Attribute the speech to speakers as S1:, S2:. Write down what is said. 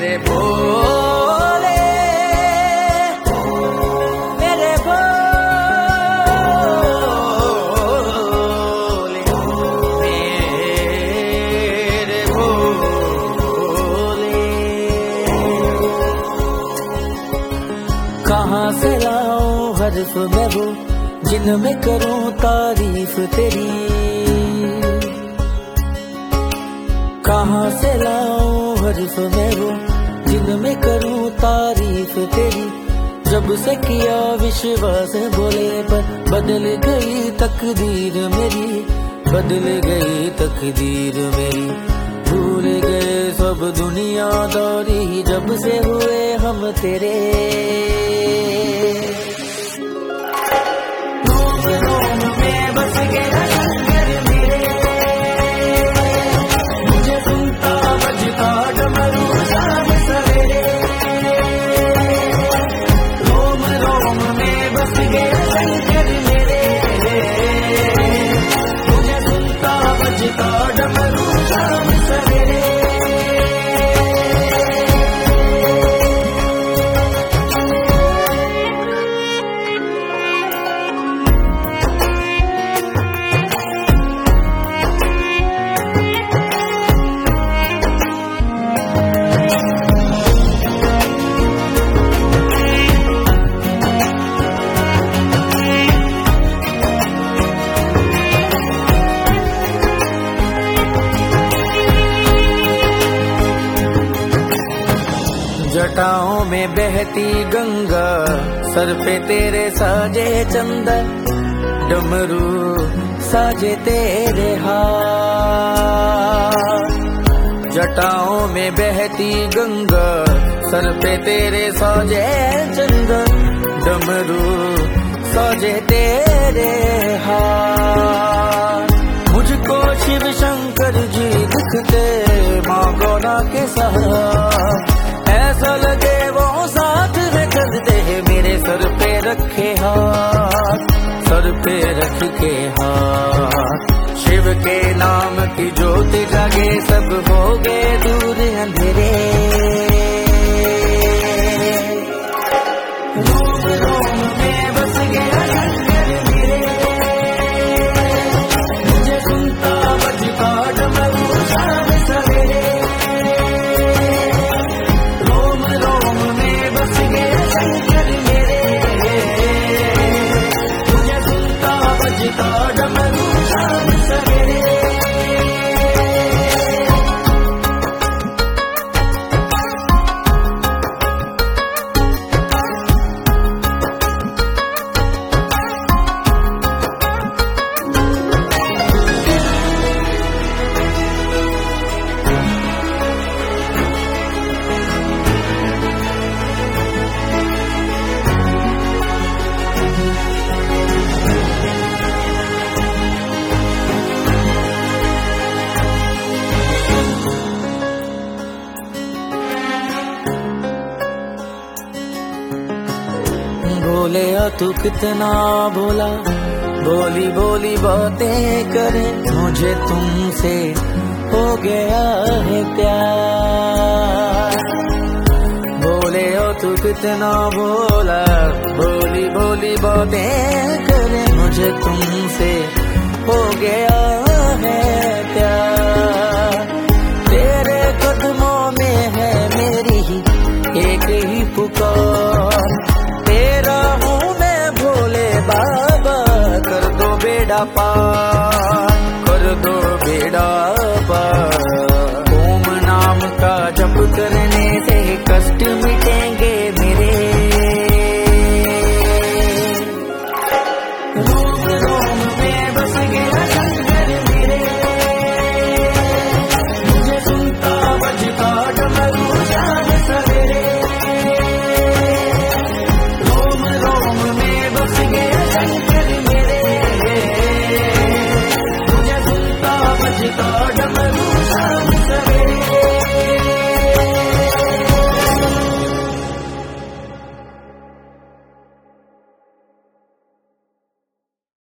S1: मेरे भोले, मेरे भोले, मेरे भोले। कहाँ से लाऊं हर्फ मैं वो जिनमें करूं तारीफ तेरी, कहाँ से लाऊं हर्फ मैं वो जिनमें करूं तारीफ तेरी। जब से किया विश्वास भोले पर बदल गई तकदीर मेरी, बदल गई तकदीर मेरी। भूल गए सब दुनियादारी जब से हुए हम तेरे। रोम रोम में बस गया शंकर मेरे, मुझे सुनता बजता डमरू शाम सवेरे। रोम रोम में बस गया शंकर मेरे, मुझे सुनता बजता डमरू शाम सवेरे। जटाओं में बहती गंगा, सर पे तेरे साजे चंदा, डमरू साजे तेरे हाथ। जटाओं में बहती गंगा, सर पे तेरे साजे चंदा, डमरू साजे तेरे हाथ। मुझको शिव शंकर जी दिखते माँ गौरा के साथ, ऐसा लगे वो साथ में चलते हैं मेरे सर पे रखे हाथ, सर पे रख के हाथ। शिव के नाम की ज्योति जागे सब हो गए दूर अंधेरे। रोम रोम में बस गया शंकर मेरे, मुझे सुनता बजता डमरू शाम सवेरे। रोम रोम में बस गया शंकर मेरे, मुझे सुनता बजता डमरू शाम सवेरे। बोले तू कितना बोला, बोली बोली बातें करे, मुझे तुमसे हो गया है प्यार। बोले तू कितना बोला, बोली बोली बातें करे, मुझे तुमसे हो गया है प्यार। तेरे कदमों में है मेरी एक ही पुकार, तेरा हूँ मैं भोले बाबा, कर दो बेड़ा पार, कर दो बेड़ा पार। ओम नाम का जप करने से कष्ट